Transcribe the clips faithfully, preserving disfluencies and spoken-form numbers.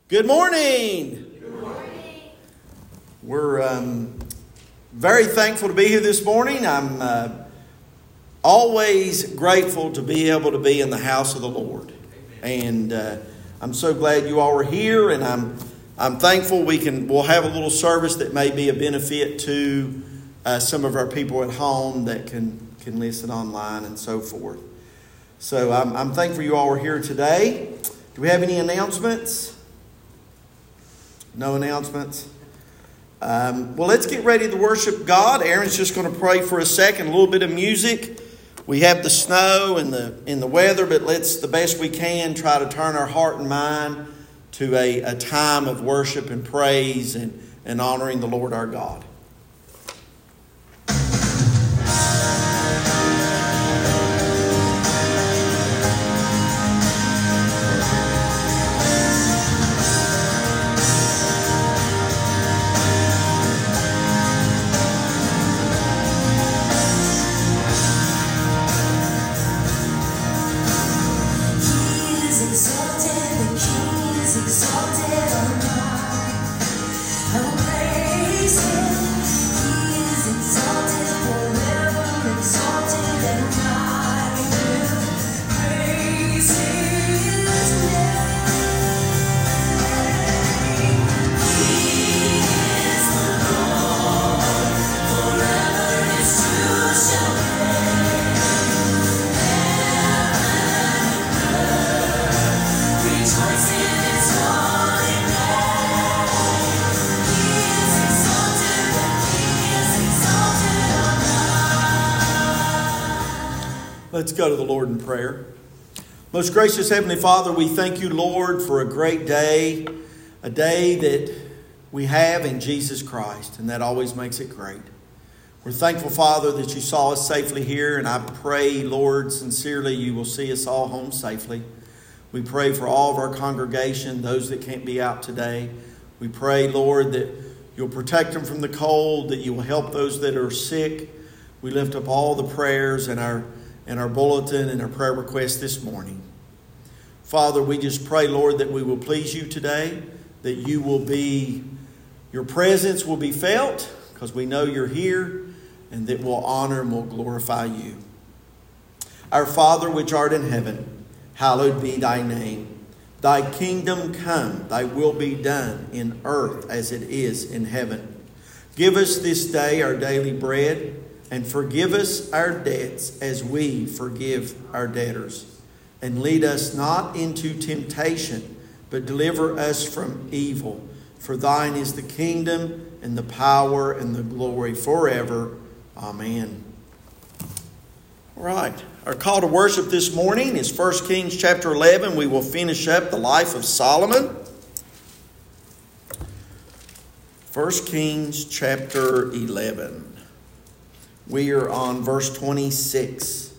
Good morning. Good morning. We're um, very thankful to be here this morning. I'm uh, always grateful to be able to be in the house of the Lord. And uh, I'm so glad you all are here, and I'm I'm thankful we can we'll have a little service that may be a benefit to uh, some of our people at home that can can listen online and so forth. So I'm I'm thankful you all are here today. Do we have any announcements? No announcements. Um, well, let's get ready to worship God. Aaron's just going to pray for a second. A little bit of music. We have the snow and the in the weather, but let's the best we can try to turn our heart and mind to a, a time of worship and praise and, and honoring the Lord our God. Let's go to the Lord in prayer. Most gracious Heavenly Father, we thank you, Lord, for a great day, a day that we have in Jesus Christ, and that always makes it great. We're thankful, Father, that you saw us safely here, and I pray, Lord, sincerely, you will see us all home safely. We pray for all of our congregation, those that can't be out today. We pray, Lord, that you'll protect them from the cold, that you will help those that are sick. We lift up all the prayers and our and our bulletin and our prayer request this morning. Father, we just pray, Lord, that we will please you today, that you will be, your presence will be felt because we know you're here, and that we'll honor and we'll glorify you. Our Father, which art in heaven, hallowed be thy name. Thy kingdom come, thy will be done in earth as it is in heaven. Give us this day our daily bread, and forgive us our debts as we forgive our debtors. And lead us not into temptation, but deliver us from evil. For thine is the kingdom and the power and the glory forever. Amen. All right. Our call to worship this morning is First Kings chapter eleven. We will finish up the life of Solomon. First Kings chapter eleven. We are on verse twenty-six.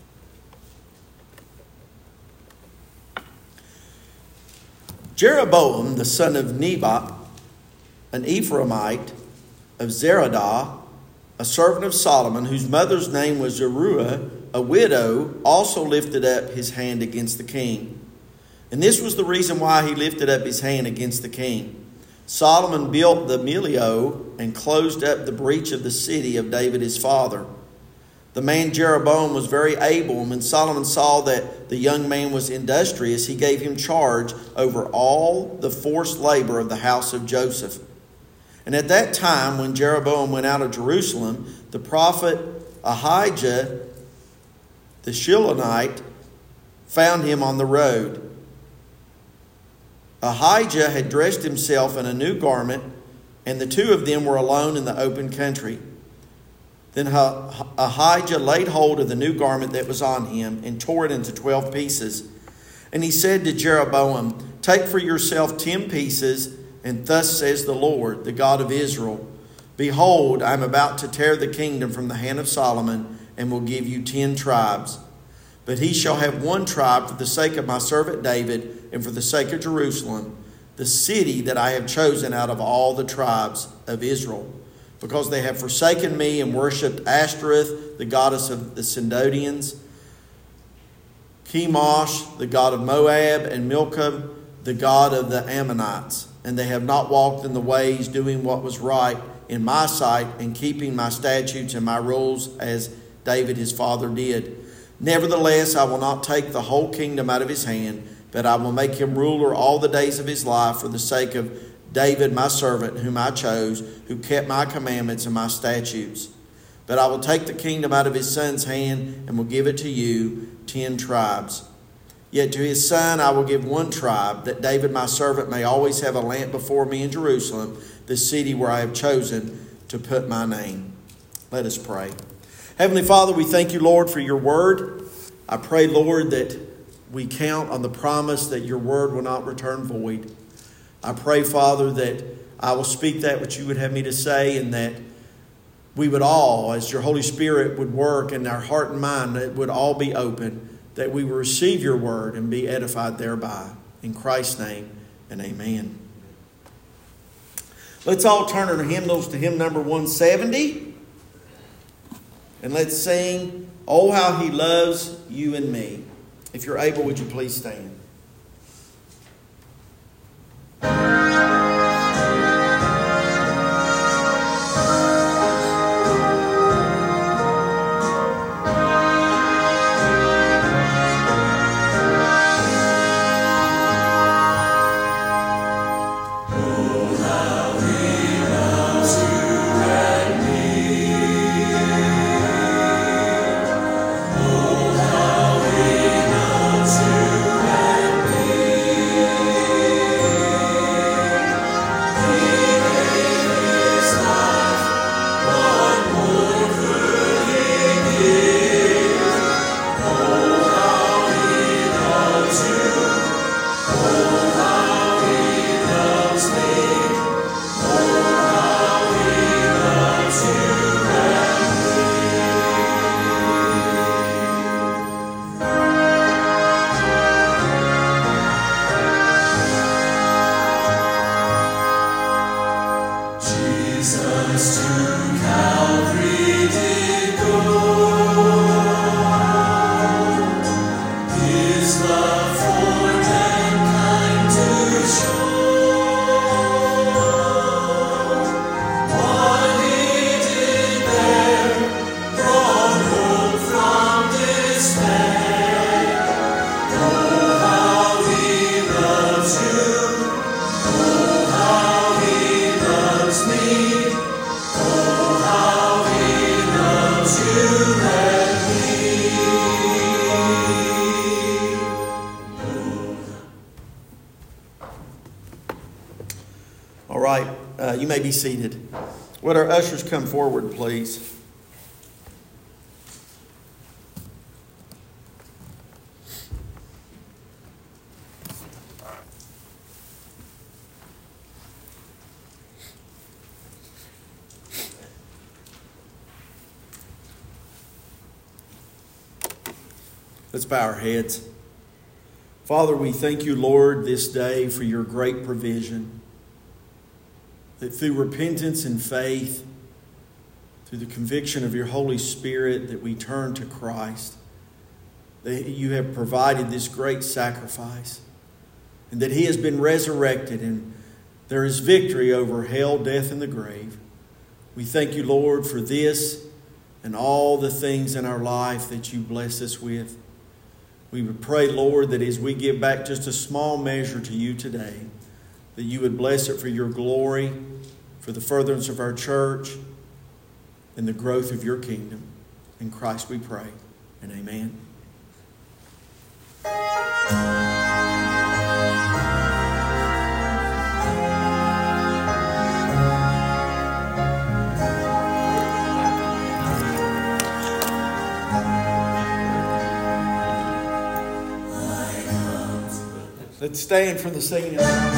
Jeroboam, the son of Nebat, an Ephraimite of Zeradah, a servant of Solomon, whose mother's name was Zeruiah, a widow, also lifted up his hand against the king. And this was the reason why he lifted up his hand against the king. Solomon built the Milio and closed up the breach of the city of David his father. The man Jeroboam was very able, and when Solomon saw that the young man was industrious, he gave him charge over all the forced labor of the house of Joseph. And at that time, when Jeroboam went out of Jerusalem, the prophet Ahijah the Shilonite found him on the road. Ahijah had dressed himself in a new garment, and the two of them were alone in the open country. Then Ahijah laid hold of the new garment that was on him and tore it into twelve pieces. And he said to Jeroboam, "Take for yourself ten pieces, and thus says the Lord, the God of Israel, Behold, I am about to tear the kingdom from the hand of Solomon, and will give you ten tribes. But he shall have one tribe for the sake of my servant David, and for the sake of Jerusalem, the city that I have chosen out of all the tribes of Israel. Because they have forsaken me and worshipped Ashtoreth, the goddess of the Sidonians, Chemosh, the god of Moab, and Milcom, the God of the Ammonites, and they have not walked in the ways, doing what was right in my sight, and keeping my statutes and my rules as David his father did. Nevertheless, I will not take the whole kingdom out of his hand, but I will make him ruler all the days of his life for the sake of David my servant, whom I chose, who kept my commandments and my statutes. But I will take the kingdom out of his son's hand and will give it to you, ten tribes. Yet to his son I will give one tribe, that David my servant may always have a lamp before me in Jerusalem, the city where I have chosen to put my name. Let us pray. Heavenly Father, we thank you, Lord, for your word. I pray, Lord, that we count on the promise that your word will not return void. I pray, Father, that I will speak that which you would have me to say, and that we would all, as your Holy Spirit would work in our heart and mind, that it would all be open, that we will receive your word and be edified thereby. In Christ's name, and amen. Let's all turn our hymnals to hymn number one seventy. And let's sing, "Oh, How He Loves You and Me." If you're able, would you please stand? You may be seated. Would our ushers come forward, please? Let's bow our heads. Father, we thank you, Lord, this day for your great provision. That through repentance and faith, through the conviction of your Holy Spirit, that we turn to Christ. That you have provided this great sacrifice. And that he has been resurrected and there is victory over hell, death, and the grave. We thank you, Lord, for this and all the things in our life that you bless us with. We would pray, Lord, that as we give back just a small measure to you today, that you would bless it for your glory, for the furtherance of our church, and the growth of your kingdom. In Christ we pray, and amen. Let's stand for the singing.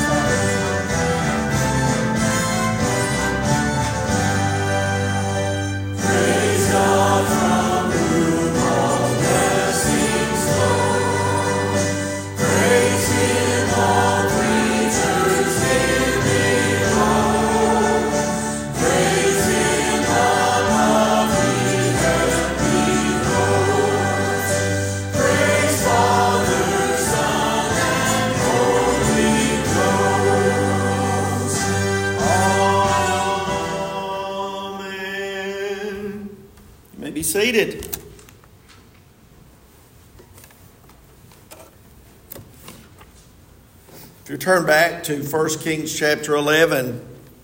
Praise God from whom all blessings flow. Praise Him, all creatures here below. Praise Him above the heavenly hosts. Praise Father, Son, and Holy seated. If you turn back to First Kings chapter eleven,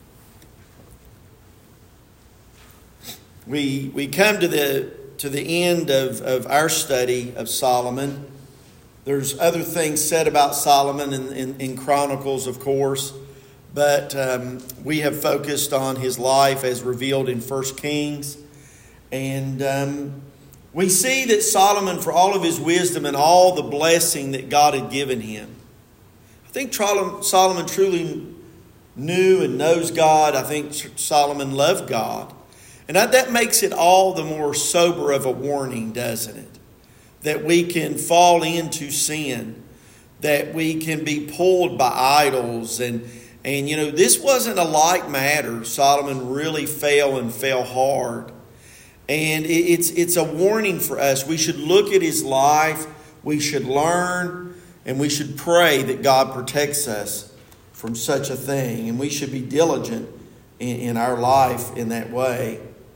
we we come to the to the end of, of our study of Solomon. There's other things said about Solomon in, in, in Chronicles, of course, but um, we have focused on his life as revealed in First Kings. And um, we see that Solomon, for all of his wisdom and all the blessing that God had given him, I think Solomon truly knew and knows God. I think Solomon loved God. And that makes it all the more sober of a warning, doesn't it? That we can fall into sin, that we can be pulled by idols. And, and you know, this wasn't a light matter. Solomon really fell and fell hard. And it's, it's a warning for us. We should look at his life, we should learn, and we should pray that God protects us from such a thing. And we should be diligent in, in our life in that way.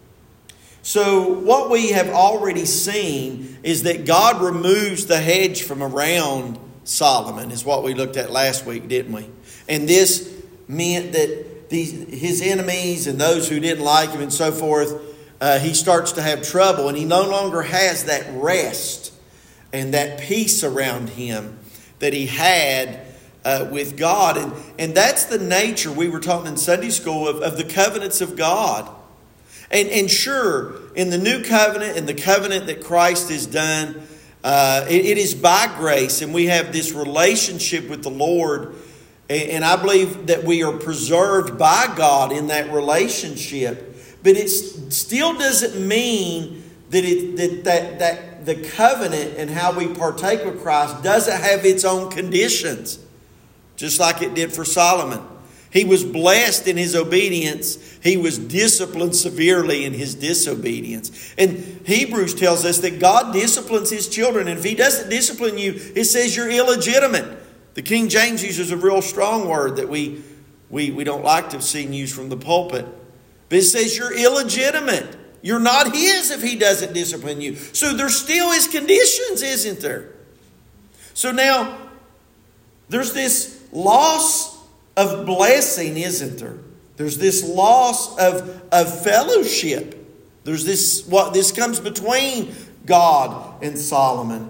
So what we have already seen is that God removes the hedge from around Solomon, is what we looked at last week, didn't we? And this meant that these, his enemies and those who didn't like him and so forth, uh, he starts to have trouble, and he no longer has that rest and that peace around him that he had uh, with God. And, and that's the nature, we were talking in Sunday school, of, of the covenants of God. And, and sure, in the new covenant and the covenant that Christ has done, uh, it, it is by grace, and we have this relationship with the Lord. And, and I believe that we are preserved by God in that relationship. But it still doesn't mean that, it, that, that, that the covenant and how we partake with Christ doesn't have its own conditions, just like it did for Solomon. He was blessed in his obedience. He was disciplined severely in his disobedience. And Hebrews tells us that God disciplines his children. And if he doesn't discipline you, it says you're illegitimate. The King James uses a real strong word that we, we, we don't like to see used from the pulpit. But it says you're illegitimate. You're not his if he doesn't discipline you. So there still is conditions, isn't there? So now, there's this loss of blessing, isn't there? There's this loss of, of fellowship. There's this, what this comes between God and Solomon.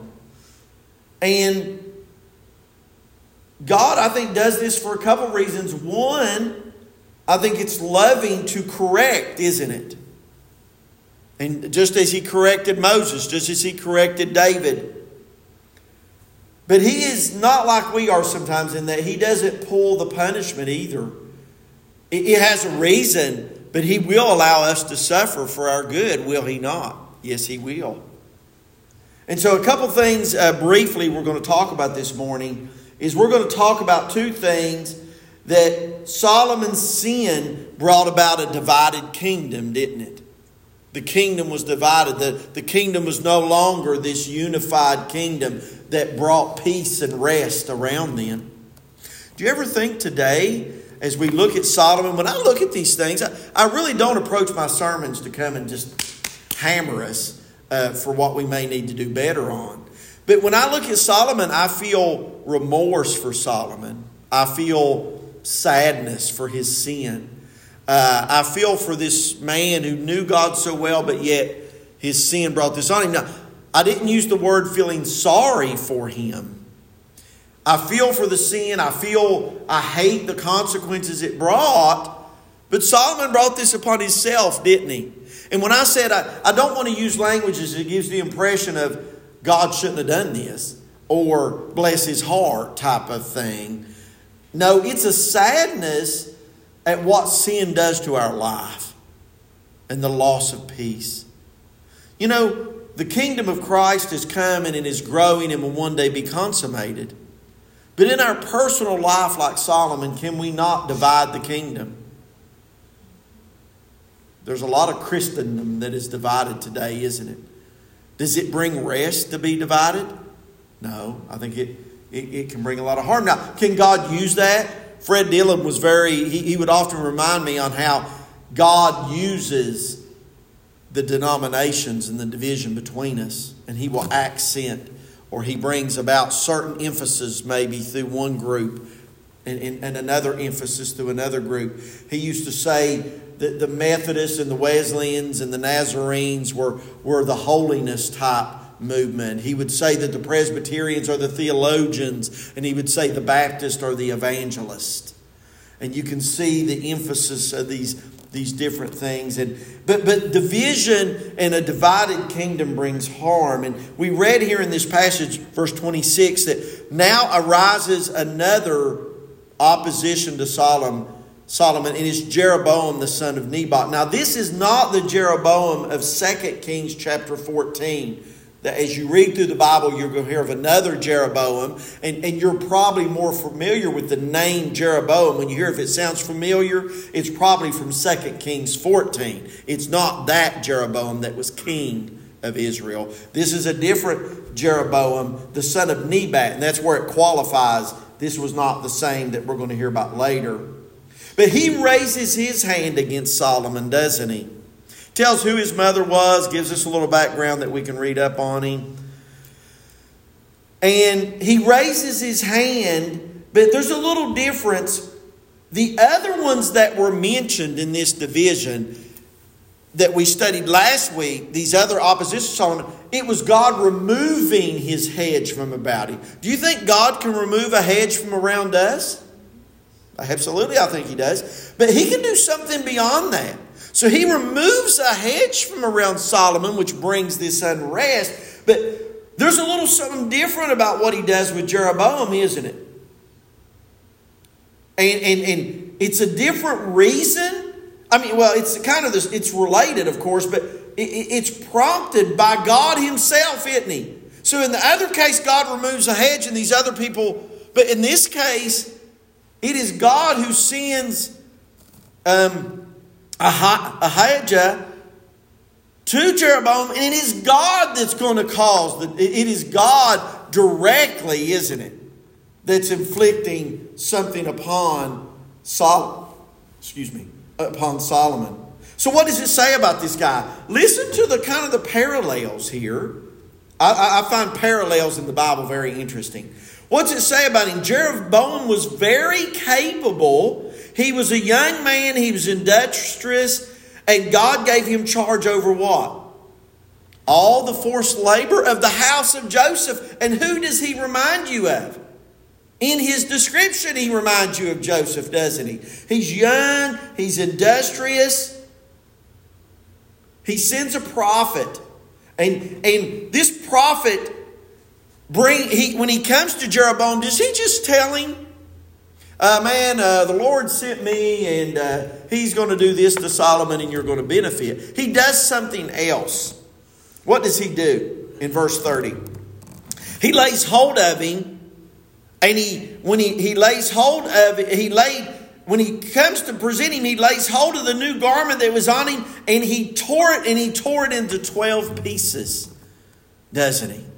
And God, I think, does this for a couple reasons. One, I think it's loving to correct, isn't it? And just as he corrected Moses, just as he corrected David. But he is not like we are sometimes in that he doesn't pull the punishment either. It has a reason, but he will allow us to suffer for our good, will he not? Yes, he will. And so a couple things uh, briefly we're going to talk about this morning is we're going to talk about two things that Solomon's sin brought about a divided kingdom, didn't it? The kingdom was divided. The, the kingdom was no longer this unified kingdom that brought peace and rest around them. Do you ever think today, as we look at Solomon, when I look at these things, I, I really don't approach my sermons to come and just hammer us uh, for what we may need to do better on. But when I look at Solomon, I feel remorse for Solomon. I feel sadness for his sin. Uh, I feel for this man who knew God so well, but yet his sin brought this on him. Now, I didn't use the word feeling sorry for him. I feel for the sin. I feel, I hate the consequences it brought. But Solomon brought this upon himself, didn't he? And when I said, I, I don't want to use languages that gives the impression of God shouldn't have done this or bless his heart type of thing. No, it's a sadness at what sin does to our life and the loss of peace. You know, the kingdom of Christ is coming and is growing and will one day be consummated. But in our personal life, like Solomon, can we not divide the kingdom? There's a lot of Christendom that is divided today, isn't it? Does it bring rest to be divided? No, I think it, it, it can bring a lot of harm. Now, can God use that? Fred Dillon was very, he, he would often remind me on how God uses the denominations and the division between us. And He will accent, or He brings about certain emphasis maybe through one group and, and, and another emphasis through another group. He used to say that the Methodists and the Wesleyans and the Nazarenes were, were the holiness type movement. He would say that the Presbyterians are the theologians, and he would say the Baptists are the evangelists. And you can see the emphasis of these, these different things. And but but division and a divided kingdom brings harm. And we read here in this passage, verse twenty-six, that now arises another opposition to Solomon. Solomon, and it's Jeroboam the son of Nebat. Now this is not the Jeroboam of Second Kings chapter fourteen. That as you read through the Bible, you're going to hear of another Jeroboam. And, and you're probably more familiar with the name Jeroboam. When you hear if it sounds familiar, it's probably from Second Kings fourteen. It's not that Jeroboam that was king of Israel. This is a different Jeroboam, the son of Nebat. And that's where it qualifies. This was not the same that we're going to hear about later. But he raises his hand against Solomon, doesn't he? Tells who his mother was, gives us a little background that we can read up on him. And he raises his hand, but there's a little difference. The other ones that were mentioned in this division that we studied last week, these other oppositions to Solomon, it was God removing his hedge from about him. Do you think God can remove a hedge from around us? Absolutely, I think He does. But He can do something beyond that. So He removes a hedge from around Solomon, which brings this unrest. But there's a little something different about what He does with Jeroboam, isn't it? And, and, and it's a different reason. I mean, well, it's kind of this, it's related, of course, but it, it's prompted by God Himself, isn't He? So in the other case, God removes a hedge and these other people, but in this case, it is God who sends um, Ahijah to Jeroboam, and it is God that's going to cause the. It is God directly, isn't it, that's inflicting something upon Solomon. Excuse me, upon Solomon. So what does it say about this guy? Listen to the kind of the parallels here. I, I find parallels in the Bible very interesting. What's it say about him? Jeroboam was very capable. He was a young man. He was industrious. And God gave him charge over what? All the forced labor of the house of Joseph. And who does he remind you of? In his description, he reminds you of Joseph, doesn't he? He's young. He's industrious. He sends a prophet. And, and this prophet... Bring he when he comes to Jeroboam, does he just tell him, uh, man, uh, the Lord sent me and uh, He's going to do this to Solomon and you're going to benefit? He does something else. What does he do in verse thirty? He lays hold of him, and he when he, he lays hold of it, he laid when he comes to present him, he lays hold of the new garment that was on him, and he tore it and he tore it into twelve pieces, doesn't he?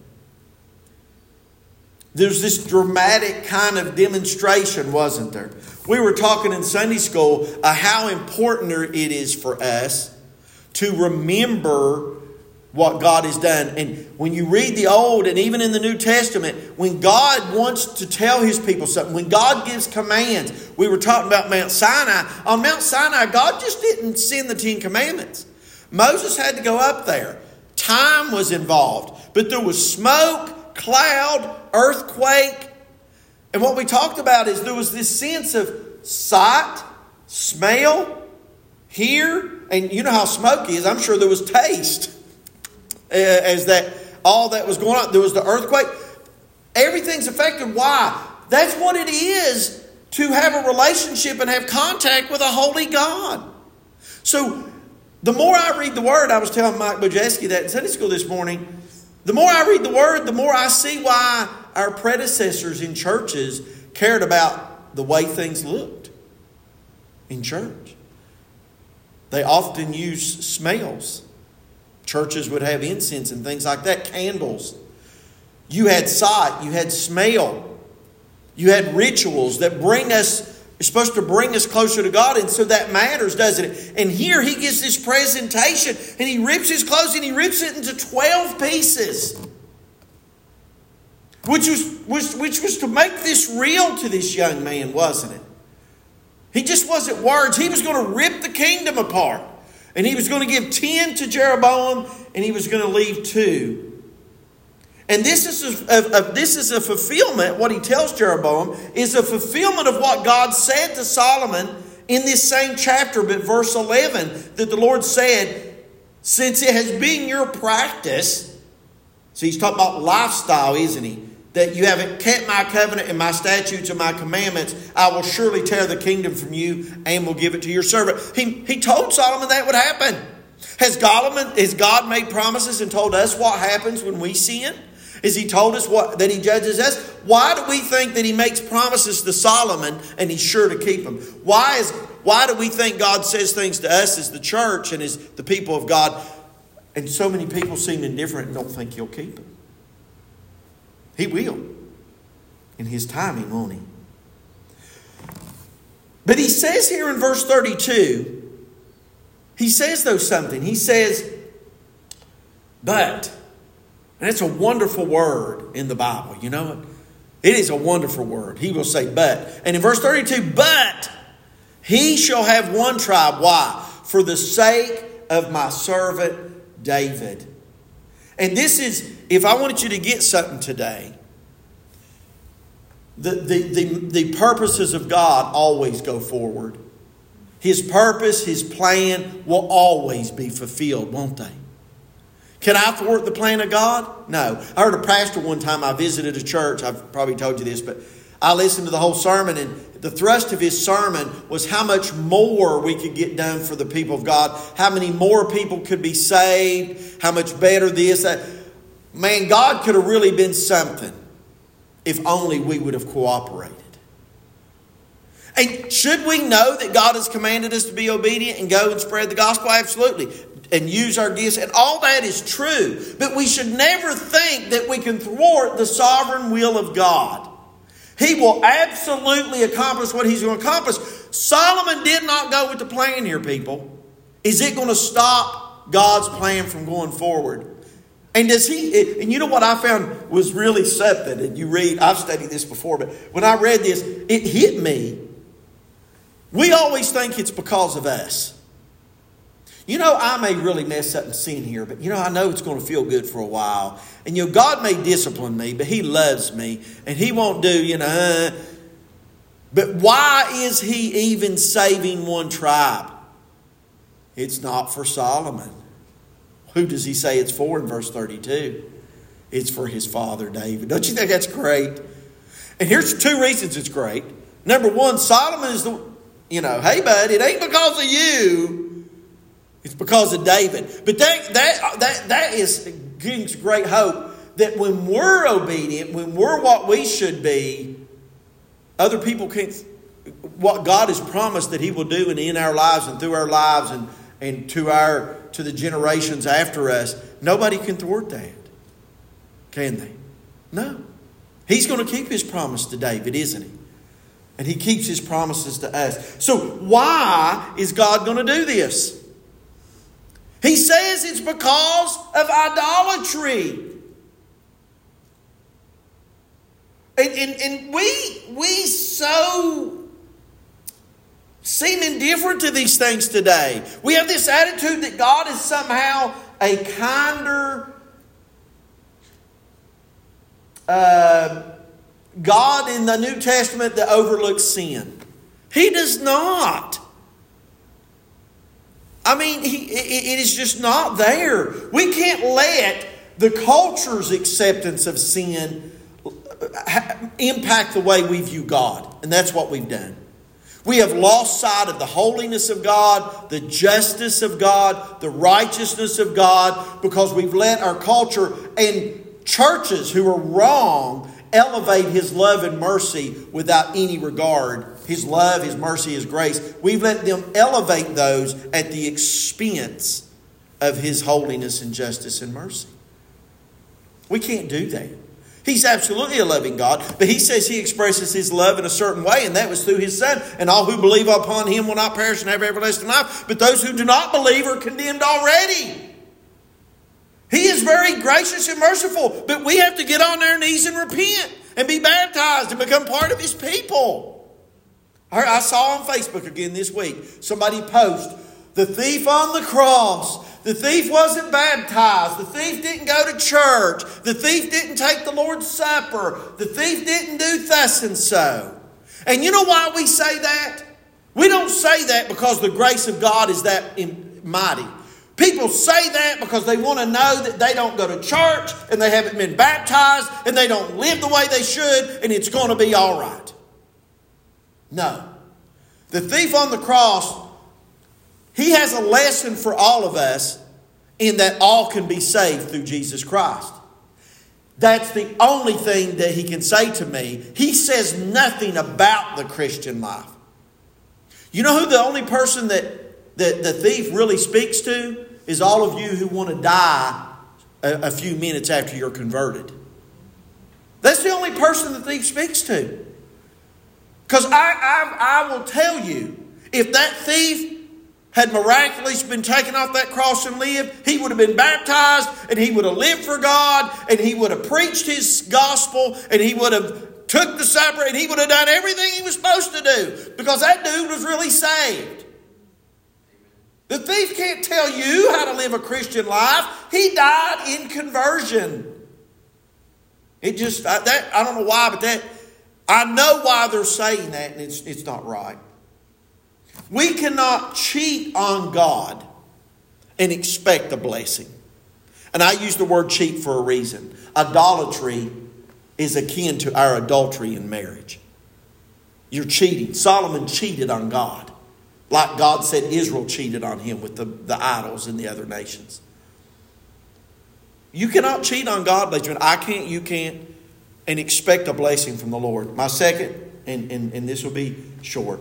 There's this dramatic kind of demonstration, wasn't there? We were talking in Sunday school uh, how important it is for us to remember what God has done. And when you read the Old and even in the New Testament, when God wants to tell His people something, when God gives commands, we were talking about Mount Sinai. On Mount Sinai, God just didn't send the Ten Commandments. Moses had to go up there. Time was involved. But there was smoke, cloud, earthquake. And what we talked about is there was this sense of sight, smell, hear, and you know how smoke is. I'm sure there was taste as that all that was going on. There was the earthquake. Everything's affected. Why? That's what it is to have a relationship and have contact with a holy God. So the more I read the Word, I was telling Mike Bojeski that in Sunday school this morning, the more I read the Word, the more I see why our predecessors in churches cared about the way things looked in church. They often used smells. Churches would have incense and things like that, candles. You had sight, you had smell. You had rituals that bring us It's supposed to bring us closer to God, and so that matters, doesn't it? And here he gives this presentation, and he rips his clothes, and he rips it into twelve pieces. Which was, was, which was to make this real to this young man, wasn't it? He just wasn't words. He was going to rip the kingdom apart. And he was going to give ten to Jeroboam, and he was going to leave two. And this is a, a, a, this is a fulfillment, what he tells Jeroboam, is a fulfillment of what God said to Solomon in this same chapter, but verse eleven, that the Lord said, since it has been your practice, so he's talking about lifestyle, isn't he? That you haven't kept my covenant and my statutes and my commandments, I will surely tear the kingdom from you and will give it to your servant. He, he told Solomon that would happen. Has God, has God made promises and told us what happens when we sin? Has he told us what that he judges us? Why do we think that he makes promises to Solomon and he's sure to keep them? Why is why do we think God says things to us as the church and as the people of God, and so many people seem indifferent and don't think he'll keep them? He will. In his timing, won't he? But he says here in verse thirty-two, he says though something. He says, but. And it's a wonderful word in the Bible. You know it? It is a wonderful word. He will say, but. And in verse thirty-two, but he shall have one tribe. Why? For the sake of my servant David. And this is, if I wanted you to get something today, the, the, the, the purposes of God always go forward. His purpose, his plan will always be fulfilled, won't they? Can I thwart the plan of God? No. I heard a pastor one time, I visited a church, I've probably told you this, but I listened to the whole sermon, and the thrust of his sermon was how much more we could get done for the people of God, how many more people could be saved, how much better this, that. Man, God could have really been something if only we would have cooperated. And should we know that God has commanded us to be obedient and go and spread the gospel? Absolutely. And use our gifts. And all that is true. But we should never think that we can thwart the sovereign will of God. He will absolutely accomplish what he's going to accomplish. Solomon did not go with the plan here, people. Is it going to stop God's plan from going forward? And does he, and you know what I found was really something, and you read, I've studied this before, but when I read this, it hit me. We always think it's because of us. You know, I may really mess up and sin here, but you know, I know it's going to feel good for a while. And you know, God may discipline me, but he loves me, and he won't do, you know. Uh, but why is he even saving one tribe? It's not for Solomon. Who does he say it's for in verse thirty-two? It's for his father David. Don't you think that's great? And here's two reasons it's great. Number one, Solomon is the, you know, hey bud, it ain't because of you. It's because of David. But that that that that is gives great hope that when we're obedient, when we're what we should be, other people can't. What God has promised that he will do in, in our lives and through our lives and, and to our to the generations after us, nobody can thwart that. Can they? No. He's going to keep his promise to David, isn't he? And he keeps his promises to us. So why is God going to do this? He says it's because of idolatry. And, and, and we, we so seem indifferent to these things today. We have this attitude that God is somehow a kinder uh, God in the New Testament that overlooks sin. He does not. I mean, he, it is just not there. We can't let the culture's acceptance of sin impact the way we view God. And that's what we've done. We have lost sight of the holiness of God, the justice of God, the righteousness of God, because we've let our culture and churches who are wrong elevate his love and mercy without any regard. His love, his mercy, his grace. We've let them elevate those at the expense of his holiness and justice and mercy. We can't do that. He's absolutely a loving God, but He says He expresses His love in a certain way, and that was through His Son. And all who believe upon Him will not perish and have everlasting life, but those who do not believe are condemned already. He is very gracious and merciful, but we have to get on our knees and repent and be baptized and become part of His people. I saw on Facebook again this week, somebody post, the thief on the cross. The thief wasn't baptized. The thief didn't go to church. The thief didn't take the Lord's Supper. The thief didn't do thus and so. And you know why we say that? We don't say that because the grace of God is that mighty. People say that because they want to know that they don't go to church and they haven't been baptized and they don't live the way they should and it's going to be all right. No. The thief on the cross, he has a lesson for all of us in that all can be saved through Jesus Christ. That's the only thing that he can say to me. He says nothing about the Christian life. You know who the only person that, that the thief really speaks to? Is all of you who want to die a, a few minutes after you're converted. That's the only person the thief speaks to. Because I, I, I will tell you, if that thief had miraculously been taken off that cross and lived, he would have been baptized and he would have lived for God and he would have preached His gospel and he would have took the supper and he would have done everything he was supposed to do because that dude was really saved. The thief can't tell you how to live a Christian life. He died in conversion. It just, I, that, I don't know why, but that, I know why they're saying that, and it's, it's not right. We cannot cheat on God and expect a blessing. And I use the word cheat for a reason. Idolatry is akin to our adultery in marriage. You're cheating. Solomon cheated on God. Like God said Israel cheated on Him with the, the idols in the other nations. You cannot cheat on God, Benjamin. I can't, you can't, and expect a blessing from the Lord. My second, and, and, and this will be short.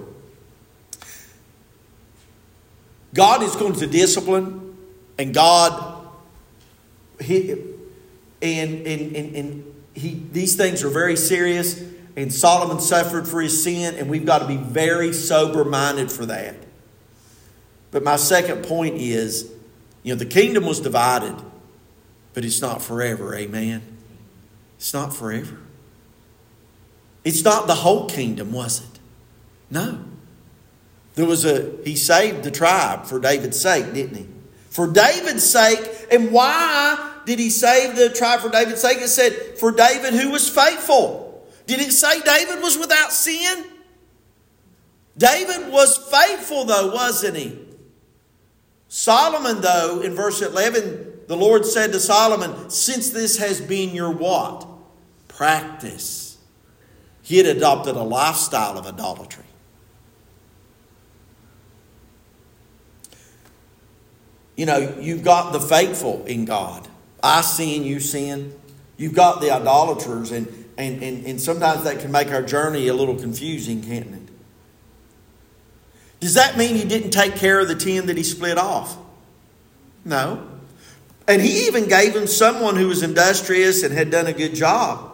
God is going to discipline, and God, he, and, and, and, and he, these things are very serious. And Solomon suffered for his sin, and we've got to be very sober-minded for that. But my second point is, you know, the kingdom was divided, but it's not forever, amen? It's not forever. It's not the whole kingdom, was it? No. There was a, he saved the tribe for David's sake, didn't he? For David's sake, and why did he save the tribe for David's sake? It said, for David who was faithful. Did it say David was without sin? David was faithful though, wasn't he? Solomon though, in verse eleven, the Lord said to Solomon, since this has been your what? Practice. He had adopted a lifestyle of idolatry. You know, you've got the faithful in God. I sin, you sin. You've got the idolaters, and And, and, and sometimes that can make our journey a little confusing, can't it? Does that mean he didn't take care of the ten that he split off? No. And he even gave him someone who was industrious and had done a good job.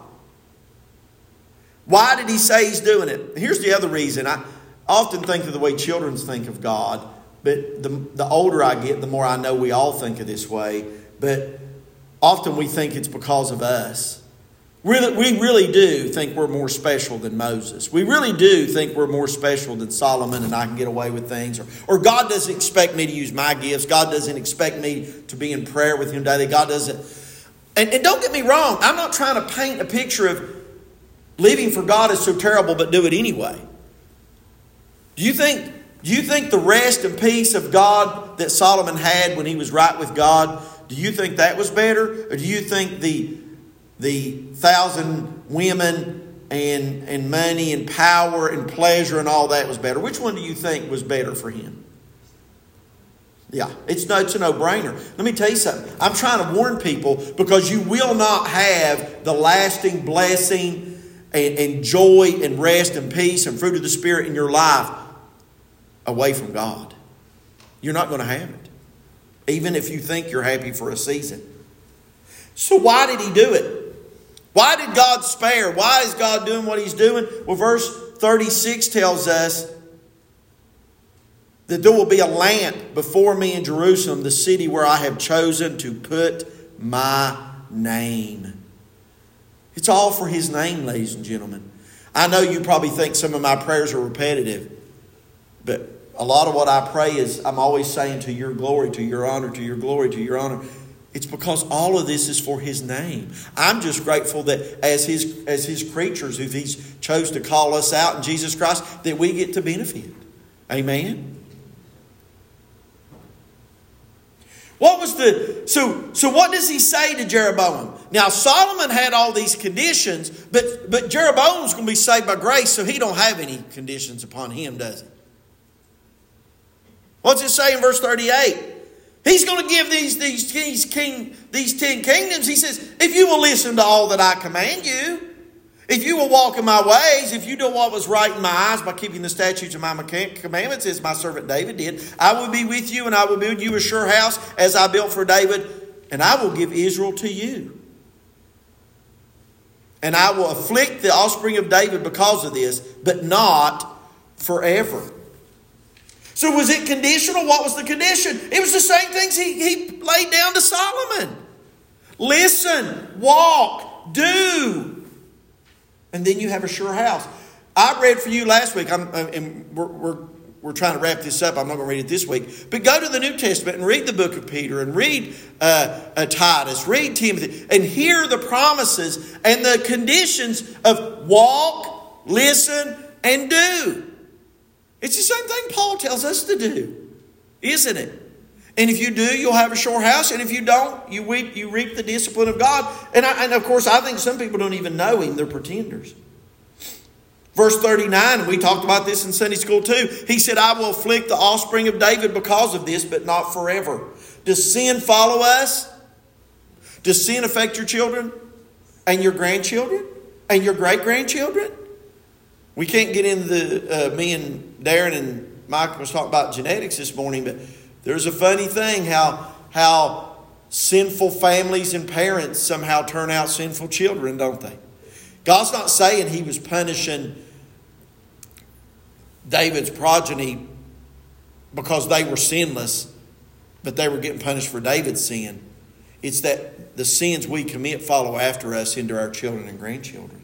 Why did he say he's doing it? Here's the other reason. I often think of the way children think of God, but the, the older I get, the more I know we all think of this way. But often we think it's because of us. Really, we really do think we're more special than Moses. We really do think we're more special than Solomon and I can get away with things. Or, or God doesn't expect me to use my gifts. God doesn't expect me to be in prayer with Him daily. God doesn't. And, and don't get me wrong. I'm not trying to paint a picture of living for God is so terrible, but do it anyway. Do you think, do you think the rest and peace of God that Solomon had when he was right with God, do you think that was better? Or do you think the... the thousand women and, and money and power and pleasure and all that was better? Which one do you think was better for him? Yeah, it's, no, it's a no-brainer. Let me tell you something. I'm trying to warn people because you will not have the lasting blessing and, and joy and rest and peace and fruit of the Spirit in your life away from God. You're not going to have it. Even if you think you're happy for a season. So why did he do it? Why did God spare? Why is God doing what He's doing? Well, verse thirty-six tells us that there will be a lamp before me in Jerusalem, the city where I have chosen to put my name. It's all for His name, ladies and gentlemen. I know you probably think some of my prayers are repetitive, but a lot of what I pray is I'm always saying to your glory, to your honor, to your glory, to your honor. It's because all of this is for His name. I'm just grateful that as His as His creatures, if He's chose to call us out in Jesus Christ, that we get to benefit. Amen. What was the so so what does He say to Jeroboam? Now Solomon had all these conditions, but but Jeroboam's going to be saved by grace, so he don't have any conditions upon him, does he? What's it say in verse thirty-eight? He's going to give these, these, these, king, these ten kingdoms. He says, if you will listen to all that I command you, if you will walk in my ways, if you do what was right in my eyes by keeping the statutes of my commandments, as my servant David did, I will be with you, and I will build you a sure house as I built for David, and I will give Israel to you. And I will afflict the offspring of David because of this, but not forever. So was it conditional? What was the condition? It was the same things he, he laid down to Solomon. Listen, walk, do. And then you have a sure house. I read for you last week, I'm, and we're, we're, we're trying to wrap this up. I'm not going to read it this week. But go to the New Testament and read the book of Peter and read uh, uh, Titus, read Timothy, and hear the promises and the conditions of walk, listen, and do. It's the same thing Paul tells us to do, isn't it? And if you do, you'll have a sure house. And if you don't, you reap, you reap the discipline of God. And, I, and of course, I think some people don't even know Him. They're pretenders. Verse thirty-nine, and we talked about this in Sunday school too. He said, I will afflict the offspring of David because of this, but not forever. Does sin follow us? Does sin affect your children and your grandchildren and your great-grandchildren? We can't get into the, uh, me and Darren and Mike was talking about genetics this morning, but there's a funny thing how, how sinful families and parents somehow turn out sinful children, don't they? God's not saying He was punishing David's progeny because they were sinless, but they were getting punished for David's sin. It's that the sins we commit follow after us into our children and grandchildren.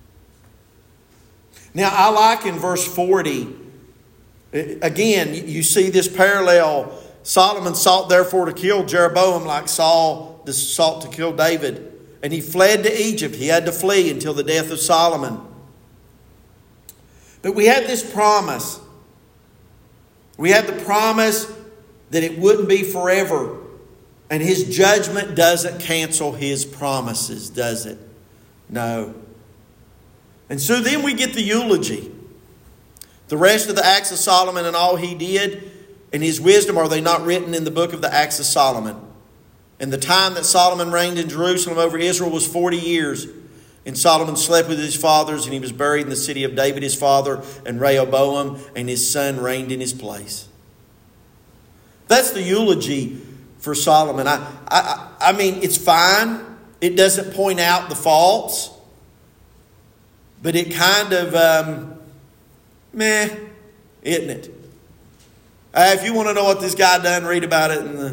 Now, I like in verse forty, again, you see this parallel. Solomon sought therefore to kill Jeroboam like Saul sought to kill David. And he fled to Egypt. He had to flee until the death of Solomon. But we had this promise. We had the promise that it wouldn't be forever. And His judgment doesn't cancel His promises, does it? No. And so then we get the eulogy. The rest of the acts of Solomon and all he did and his wisdom, are they not written in the book of the Acts of Solomon? And the time that Solomon reigned in Jerusalem over Israel was forty years. And Solomon slept with his fathers, and he was buried in the city of David his father, and Rehoboam and his son reigned in his place. That's the eulogy for Solomon. I, I, I mean, it's fine. It doesn't point out the faults. But it kind of, um, meh, isn't it? Uh, if you want to know what this guy done, read about it in the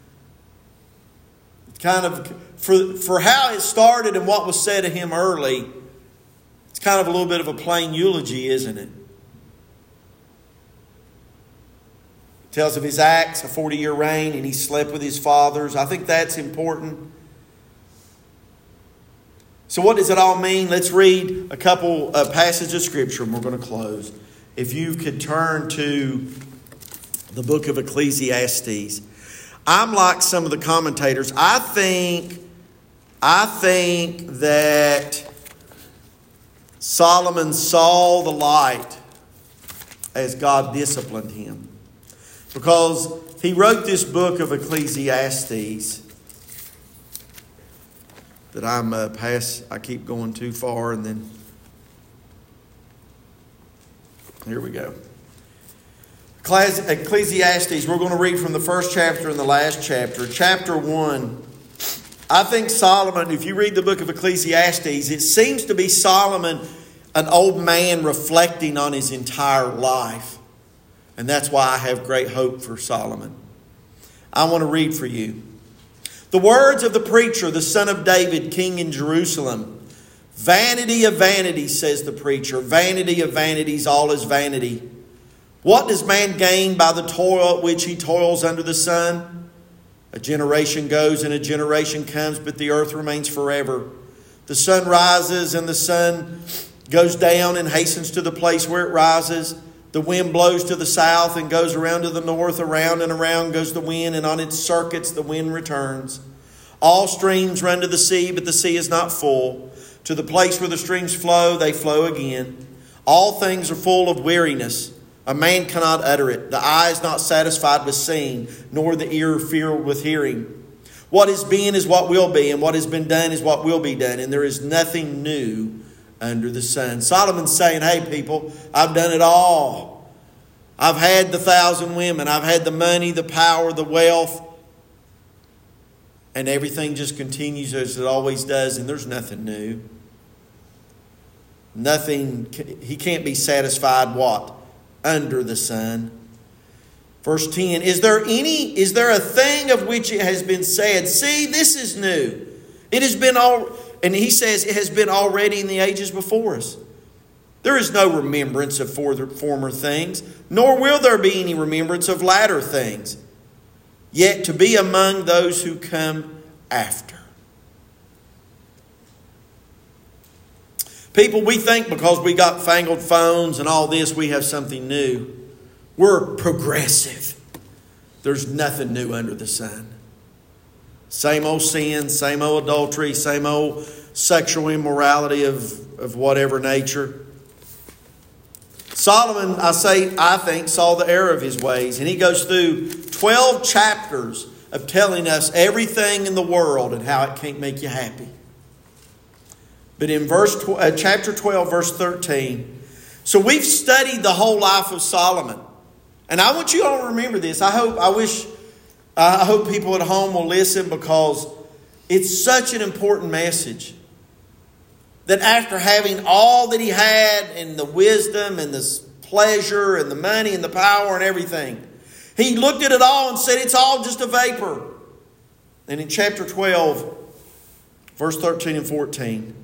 kind of, for, for how it started and what was said of him early, it's kind of a little bit of a plain eulogy, isn't it? It tells of his acts, a forty-year reign, and he slept with his fathers. I think that's important. So what does it all mean? Let's read a couple uh, passages of Scripture and we're going to close. If you could turn to the book of Ecclesiastes. I'm like some of the commentators. I think, I think that Solomon saw the light as God disciplined him. Because he wrote this book of Ecclesiastes that I'm uh, past, I keep going too far and then, here we go. Ecclesiastes, we're going to read from the first chapter and the last chapter. Chapter one, I I think Solomon, if you read the book of Ecclesiastes, it seems to be Solomon, an old man reflecting on his entire life. And that's why I have great hope for Solomon. I want to read for you. The words of the preacher, the son of David, king in Jerusalem. Vanity of vanities, says the preacher. Vanity of vanities, all is vanity. What does man gain by the toil at which he toils under the sun? A generation goes and a generation comes, but the earth remains forever. The sun rises and the sun goes down and hastens to the place where it rises. The wind blows to the south and goes around to the north. Around and around goes the wind, and on its circuits the wind returns. All streams run to the sea, but the sea is not full. To the place where the streams flow, they flow again. All things are full of weariness. A man cannot utter it. The eye is not satisfied with seeing, nor the ear filled with hearing. What is being is what will be, and what has been done is what will be done. And there is nothing new under the sun. Solomon's saying, hey people, I've done it all. I've had the thousand women. I've had the money, the power, the wealth. And everything just continues as it always does. And there's nothing new. Nothing, he can't be satisfied what? Under the sun. Verse ten, is there any, is there a thing of which it has been said, see, this is new. It has been all, and he says it has been already in the ages before us. There is no remembrance of former things, nor will there be any remembrance of latter things, yet to be among those who come after. People, we think because we got fangled phones and all this, we have something new. We're progressive. There's nothing new under the sun. Same old sin, same old adultery, same old sexual immorality of, of whatever nature. Solomon, I say, I think, saw the error of his ways. And he goes through twelve chapters of telling us everything in the world and how it can't make you happy. But in verse uh, chapter twelve, verse thirteen, so we've studied the whole life of Solomon. And I want you all to remember this. I hope, I wish, I hope people at home will listen, because it's such an important message. That after having all that he had, and the wisdom and the pleasure and the money and the power and everything, he looked at it all and said, it's all just a vapor. And in chapter twelve, verse thirteen and fourteen,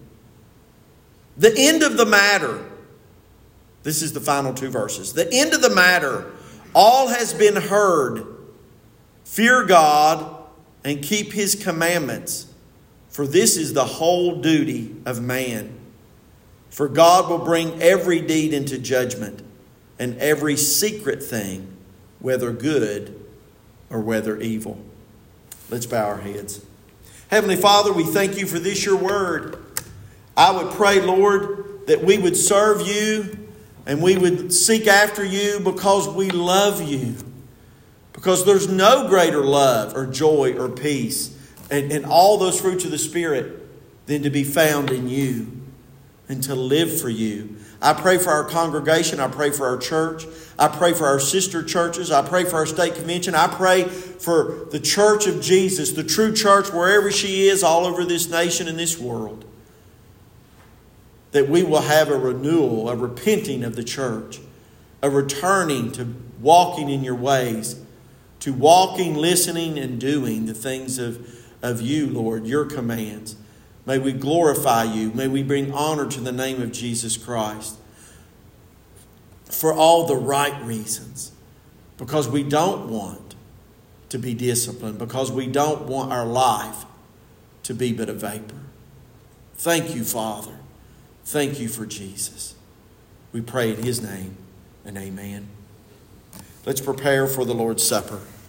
the end of the matter, this is the final two verses. The end of the matter, all has been heard. Fear God and keep His commandments, for this is the whole duty of man. For God will bring every deed into judgment, and every secret thing, whether good or whether evil. Let's bow our heads. Heavenly Father, we thank you for this, your word. I would pray, Lord, that we would serve you and we would seek after you because we love you. Because there's no greater love or joy or peace and, and all those fruits of the Spirit than to be found in you and to live for you. I pray for our congregation. I pray for our church. I pray for our sister churches. I pray for our state convention. I pray for the church of Jesus, the true church, wherever she is, all over this nation and this world. That we will have a renewal, a repenting of the church, a returning to walking in your ways, to walking, listening, and doing the things of, of you, Lord, your commands. May we glorify you. May we bring honor to the name of Jesus Christ for all the right reasons. Because we don't want to be disciplined. Because we don't want our life to be but a vapor. Thank you, Father. Thank you for Jesus. We pray in His name and amen. Let's prepare for the Lord's Supper.